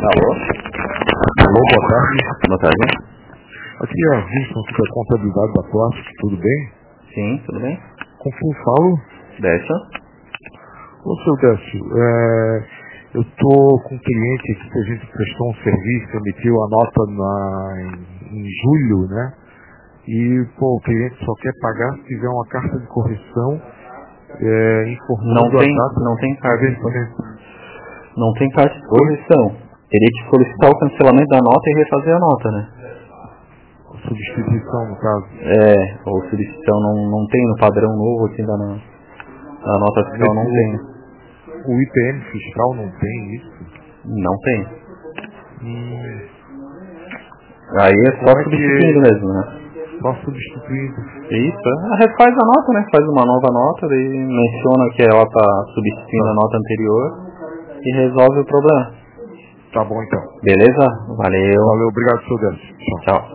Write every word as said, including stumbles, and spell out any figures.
Alô? Alô, boa tarde. Boa tarde. Aqui é a Wilson, aqui da contabilidade da Plástico, tudo bem? Sim, tudo bem? Com quem falo? Décio? Ô, seu Décio, é, eu tô com um cliente aqui que a gente prestou um serviço, emitiu a nota na, em, em julho, né? E, pô, o cliente só quer pagar se tiver uma carta de correção é, informando Não tem, a data não tem de carta de vencimento. Não tem carta de correção. Teria que solicitar o cancelamento da nota e refazer a nota, né? Substituição, no caso. É, ou substituição não, não tem no padrão novo aqui da, na, da nota fiscal, não tem. O I P M fiscal não tem isso? Não tem. Hum, Aí é só como é substituindo que... mesmo, né? Só substituindo. Isso, é, refaz a nota, né? Faz uma nova nota, daí menciona que ela tá substituindo Tá. a nota anterior e resolve o problema. Tá bom, então. Beleza? Valeu. Valeu, obrigado, seu Décio. Tchau. Tchau.